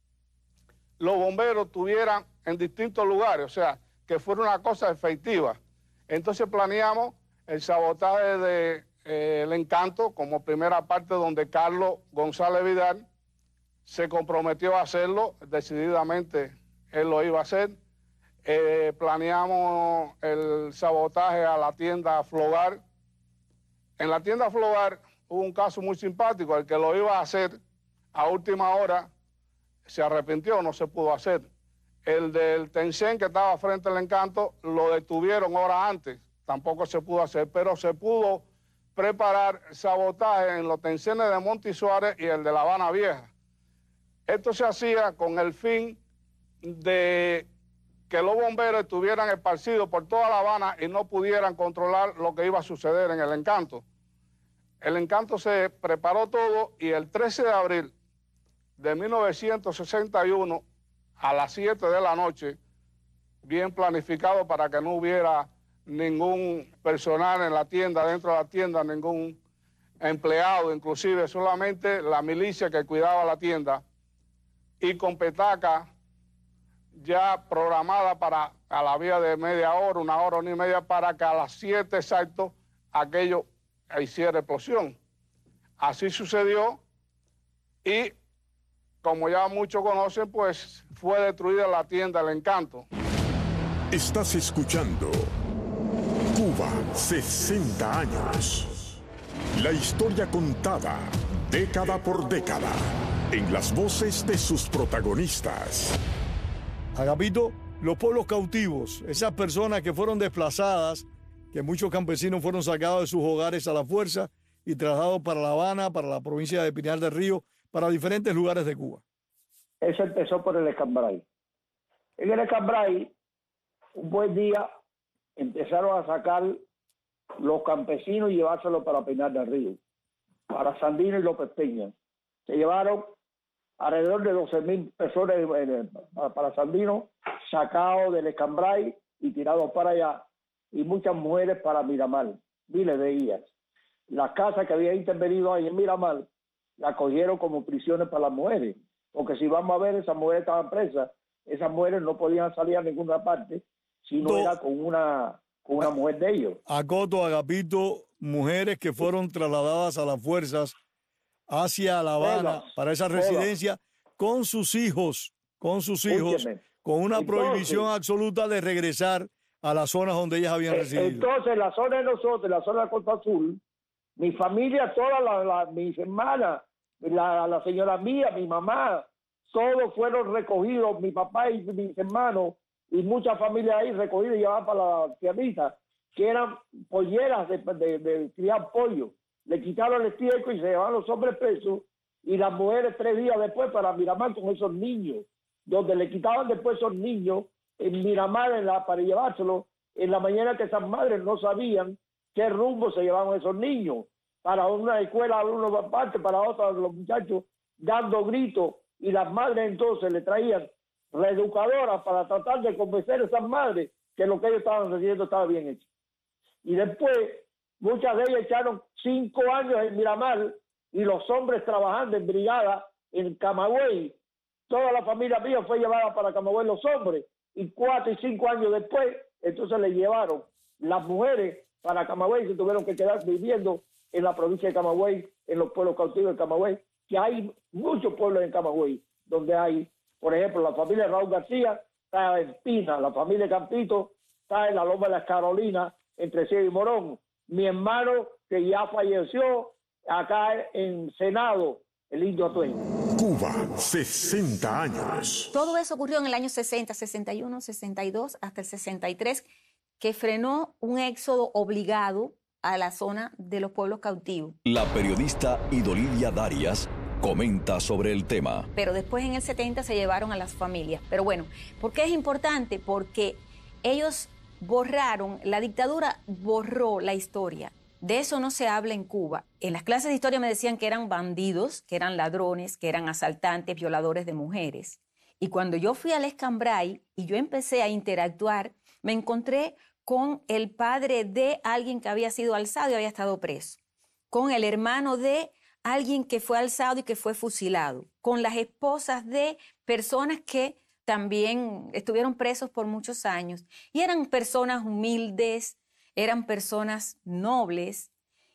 los bomberos estuvieran en distintos lugares, o sea, que fuera una cosa efectiva. Entonces planeamos el sabotaje de eh, El Encanto como primera parte, donde Carlos González Vidal se comprometió a hacerlo, decididamente él lo iba a hacer. Eh, planeamos el sabotaje a la tienda Flogar. En la tienda Flogar hubo un caso muy simpático, el que lo iba a hacer a última hora se arrepintió, no se pudo hacer. El del Tencén que estaba frente al Encanto lo detuvieron horas antes, tampoco se pudo hacer, pero se pudo preparar sabotaje en los Tencenes de Monte Suárez y el de La Habana Vieja. Esto se hacía con el fin de que los bomberos estuvieran esparcidos por toda La Habana y no pudieran controlar lo que iba a suceder en el Encanto. El Encanto se preparó todo y el trece de abril de mil novecientos sesenta y uno, a las siete de la noche, bien planificado para que no hubiera ningún personal en la tienda, dentro de la tienda, ningún empleado, inclusive solamente la milicia que cuidaba la tienda, y con petaca ya programada para a la vía de media hora, una hora, una y media, para que a las siete exacto aquello hiciera explosión. Así sucedió y, como ya muchos conocen, pues fue destruida la tienda El Encanto. Estás escuchando Cuba, sesenta años. La historia contada, década por década, en las voces de sus protagonistas. Agapito, los pueblos cautivos, esas personas que fueron desplazadas, que muchos campesinos fueron sacados de sus hogares a la fuerza y trasladados para La Habana, para la provincia de Pinar del Río, para diferentes lugares de Cuba. Eso empezó por el Escambray. En el Escambray, un buen día, empezaron a sacar los campesinos y llevárselos para Pinar del Río, para Sandino y López Peña. Se llevaron alrededor de doce mil personas para Sandino, sacados del Escambray y tirados para allá, y muchas mujeres para Miramar, miles de ellas. Las casas que habían intervenido ahí en Miramar, la cogieron como prisiones para las mujeres, porque si vamos a ver, esas mujeres estaban presas, esas mujeres no podían salir a ninguna parte si no, no era con una, con una mujer de ellos. Acoto, Agapito, mujeres que fueron trasladadas a las fuerzas hacia La Habana, todas, para esa residencia, todas, con sus hijos, con sus hijos, Últime. con una Entonces, prohibición absoluta de regresar a las zonas donde ellas habían residido. Entonces, la zona de nosotros, la zona de Costa Azul, mi familia, todas las, las mis hermanas, la, la señora mía, mi mamá, todos fueron recogidos, mi papá y mis hermanos y muchas familias ahí recogidas y llevadas para la tierrita, que eran polleras de, de, de criar pollo. Le quitaron el estiércol y se llevaban los hombres presos y las mujeres tres días después para Miramar con esos niños, donde le quitaban después esos niños en Miramar en la, para llevárselos en la mañana, que esas madres no sabían qué rumbo se llevaban esos niños. Para una escuela, una parte, para otra, los muchachos dando gritos, y las madres entonces le traían reeducadoras para tratar de convencer a esas madres que lo que ellos estaban haciendo estaba bien hecho. Y después, muchas de ellas echaron cinco años en Miramar y los hombres trabajando en brigada en Camagüey. Toda la familia mía fue llevada para Camagüey, los hombres, y cuatro y cinco años después, entonces le llevaron las mujeres para Camagüey y se tuvieron que quedar viviendo en la provincia de Camagüey, en los pueblos cautivos de Camagüey, que hay muchos pueblos en Camagüey, donde hay, por ejemplo, la familia Raúl García está en Pina, la familia Campito está en la Loma de las Carolinas, entre Ciego y Morón. Mi hermano, que ya falleció, acá en Senado, el Indio Atuén. Cuba, sesenta años. Todo eso ocurrió en el año sesenta, sesenta y uno, sesenta y dos, hasta el sesenta y tres, que frenó un éxodo obligado a la zona de los pueblos cautivos. La periodista Idolidia Darias comenta sobre el tema. Pero después en el setenta se llevaron a las familias. Pero bueno, ¿por qué es importante? Porque ellos borraron, la dictadura borró la historia. De eso no se habla en Cuba. En las clases de historia me decían que eran bandidos, que eran ladrones, que eran asaltantes, violadores de mujeres. Y cuando yo fui al Escambray y yo empecé a interactuar, me encontré con el padre de alguien que había sido alzado y había estado preso, con el hermano de alguien que fue alzado y que fue fusilado, con las esposas de personas que también estuvieron presos por muchos años. Y eran personas humildes, eran personas nobles.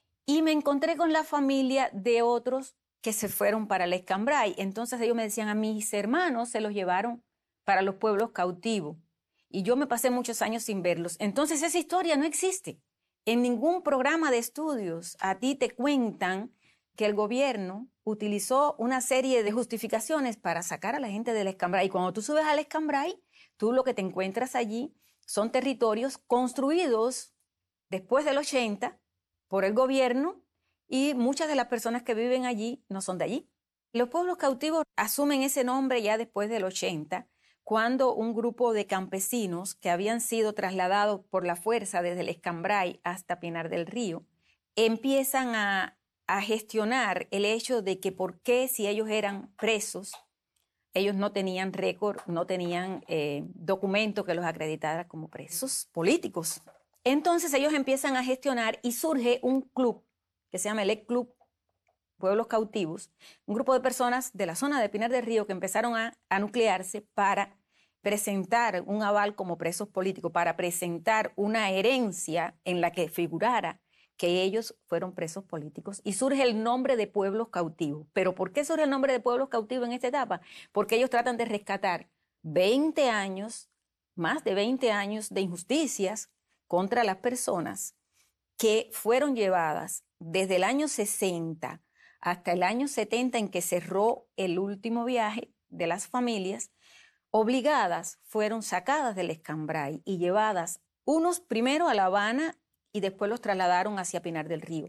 Y me encontré con la familia de otros que se fueron para el Escambray. Entonces ellos me decían, a mis hermanos se los llevaron para los pueblos cautivos. Y yo me pasé muchos años sin verlos. Entonces esa historia no existe. En ningún programa de estudios a ti te cuentan que el gobierno utilizó una serie de justificaciones para sacar a la gente del Escambray. Y cuando tú subes al Escambray, tú lo que te encuentras allí son territorios construidos después del ochenta por el gobierno, y muchas de las personas que viven allí no son de allí. Los pueblos cautivos asumen ese nombre ya después del ochenta, cuando un grupo de campesinos que habían sido trasladados por la fuerza desde el Escambray hasta Pinar del Río empiezan a, a gestionar el hecho de que por qué, si ellos eran presos, ellos no tenían récord, no tenían eh, documento que los acreditara como presos políticos. Entonces ellos empiezan a gestionar y surge un club que se llama el Club Pueblos Cautivos, un grupo de personas de la zona de Pinar del Río que empezaron a, a nuclearse para presentar un aval como presos políticos, para presentar una herencia en la que figurara que ellos fueron presos políticos, y surge el nombre de Pueblos Cautivos. ¿Pero por qué surge el nombre de Pueblos Cautivos en esta etapa? Porque ellos tratan de rescatar veinte años, más de veinte años de injusticias contra las personas que fueron llevadas desde el año sesenta hasta el año setenta, en que cerró el último viaje de las familias, obligadas, fueron sacadas del Escambray y llevadas, unos primero a La Habana y después los trasladaron hacia Pinar del Río.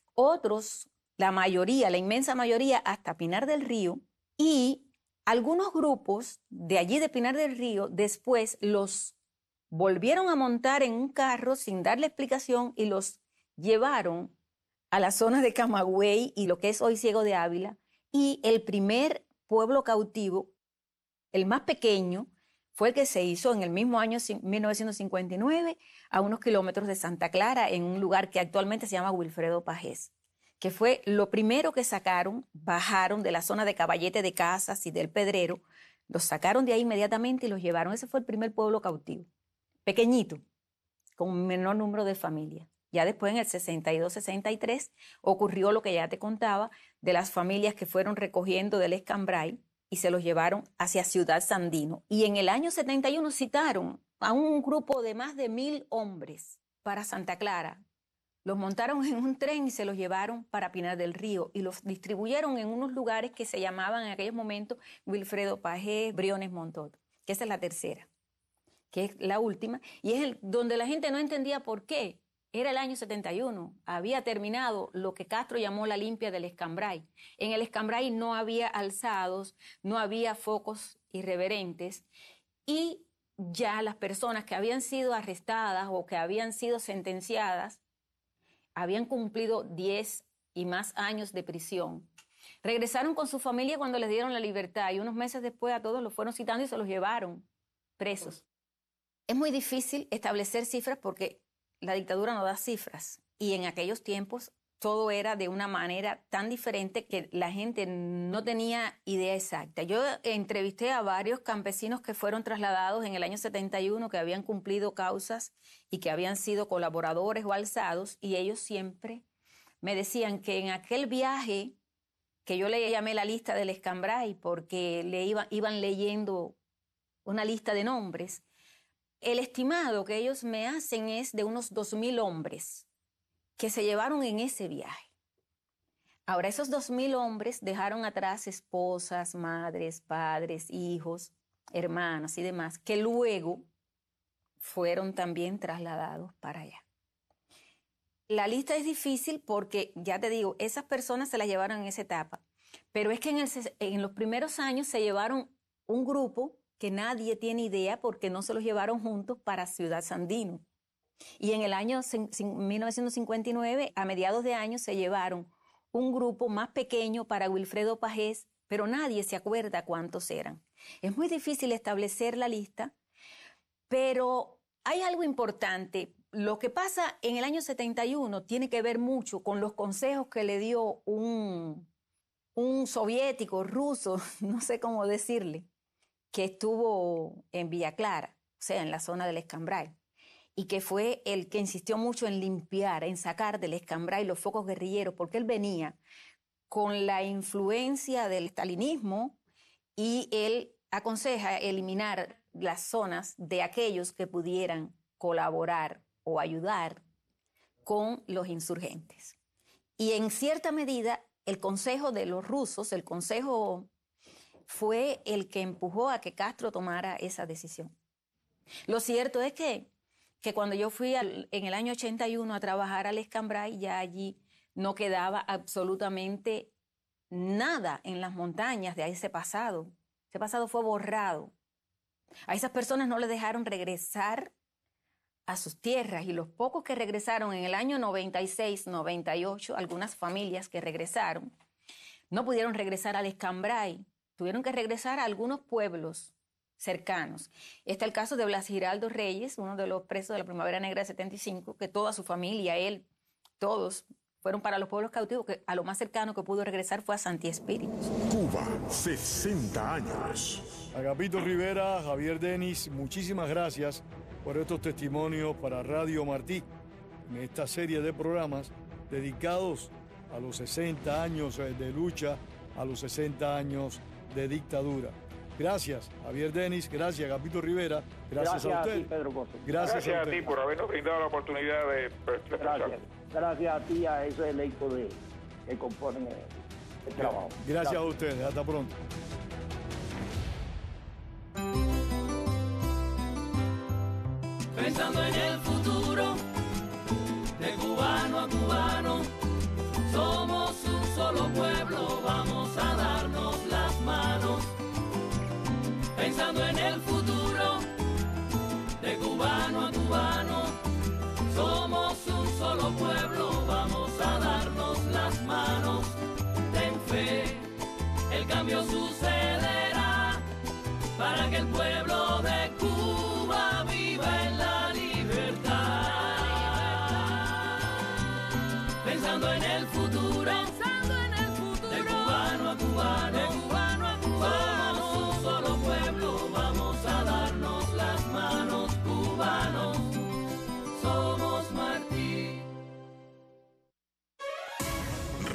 Otros, la mayoría, la inmensa mayoría, hasta Pinar del Río, y algunos grupos de allí de Pinar del Río después los volvieron a montar en un carro sin darle explicación y los llevaron a la zona de Camagüey y lo que es hoy Ciego de Ávila, y el primer pueblo cautivo, el más pequeño, fue el que se hizo en el mismo año mil novecientos cincuenta y nueve, a unos kilómetros de Santa Clara, en un lugar que actualmente se llama Wilfredo Pajés, que fue lo primero que sacaron, bajaron de la zona de Caballete de Casas y del Pedrero, los sacaron de ahí inmediatamente y los llevaron. Ese fue el primer pueblo cautivo, pequeñito, con un menor número de familias. Ya después, en el sesenta y dos, sesenta y tres, ocurrió lo que ya te contaba, de las familias que fueron recogiendo del Escambray y se los llevaron hacia Ciudad Sandino. Y en el año setenta y uno citaron a un grupo de más de mil hombres para Santa Clara. Los montaron en un tren y se los llevaron para Pinar del Río y los distribuyeron en unos lugares que se llamaban en aquellos momentos Wilfredo Pagés, Briones Montot, que esa es la tercera, que es la última, y es el, donde la gente no entendía por qué. Era el año setenta y uno, había terminado lo que Castro llamó la limpia del Escambray. En el Escambray no había alzados, no había focos irreverentes, y ya las personas que habían sido arrestadas o que habían sido sentenciadas habían cumplido diez y más años de prisión. Regresaron con su familia cuando les dieron la libertad y unos meses después a todos los fueron citando y se los llevaron presos. Es muy difícil establecer cifras porque la dictadura no da cifras y en aquellos tiempos todo era de una manera tan diferente que la gente no tenía idea exacta. Yo entrevisté a varios campesinos que fueron trasladados en el año setenta y uno, que habían cumplido causas y que habían sido colaboradores o alzados, y ellos siempre me decían que en aquel viaje, que yo le llamé la lista del Escambray porque le iba, iban leyendo una lista de nombres, el estimado que ellos me hacen es de unos dos mil hombres que se llevaron en ese viaje. Ahora, esos dos mil hombres dejaron atrás esposas, madres, padres, hijos, hermanos y demás, que luego fueron también trasladados para allá. La lista es difícil porque, ya te digo, esas personas se las llevaron en esa etapa, pero es que en, el, en los primeros años se llevaron un grupo que nadie tiene idea porque no se los llevaron juntos para Ciudad Sandino. Y en el año mil novecientos cincuenta y nueve, a mediados de año, se llevaron un grupo más pequeño para Wilfredo Pagés, pero nadie se acuerda cuántos eran. Es muy difícil establecer la lista, pero hay algo importante. Lo que pasa en el año setenta y uno tiene que ver mucho con los consejos que le dio un, un soviético, ruso, no sé cómo decirle, que estuvo en Villa Clara, o sea, en la zona del Escambray, y que fue el que insistió mucho en limpiar, en sacar del Escambray los focos guerrilleros, porque él venía con la influencia del estalinismo y él aconseja eliminar las zonas de aquellos que pudieran colaborar o ayudar con los insurgentes. Y en cierta medida, el consejo de los rusos, el consejo fue el que empujó a que Castro tomara esa decisión. Lo cierto es que que cuando yo fui al, en el año ochenta y uno a trabajar al Escambray, ya allí no quedaba absolutamente nada en las montañas de ese pasado. Ese pasado fue borrado. A esas personas no les dejaron regresar a sus tierras, y los pocos que regresaron en el año noventa y seis, noventa y ocho, algunas familias que regresaron, no pudieron regresar al Escambray, tuvieron que regresar a algunos pueblos cercanos. Está el caso de Blas Giraldo Reyes, uno de los presos de la Primavera Negra de setenta y cinco, que toda su familia, él, todos fueron para los pueblos cautivos, que a lo más cercano que pudo regresar fue a Santi Espíritus. Cuba, sesenta años. Agapito Rivera, Javier Denis, muchísimas gracias por estos testimonios para Radio Martí, en esta serie de programas dedicados a los sesenta años de lucha, a los sesenta años de dictadura. Gracias, Javier Denis, gracias, Agapito Rivera, gracias, gracias a usted. A ti, Pedro Pozo. Gracias, gracias a, a ti por habernos brindado la oportunidad de... de gracias, gracias a ti, a ese elenco de, que componen el, el trabajo. Gracias, gracias a ustedes, hasta pronto.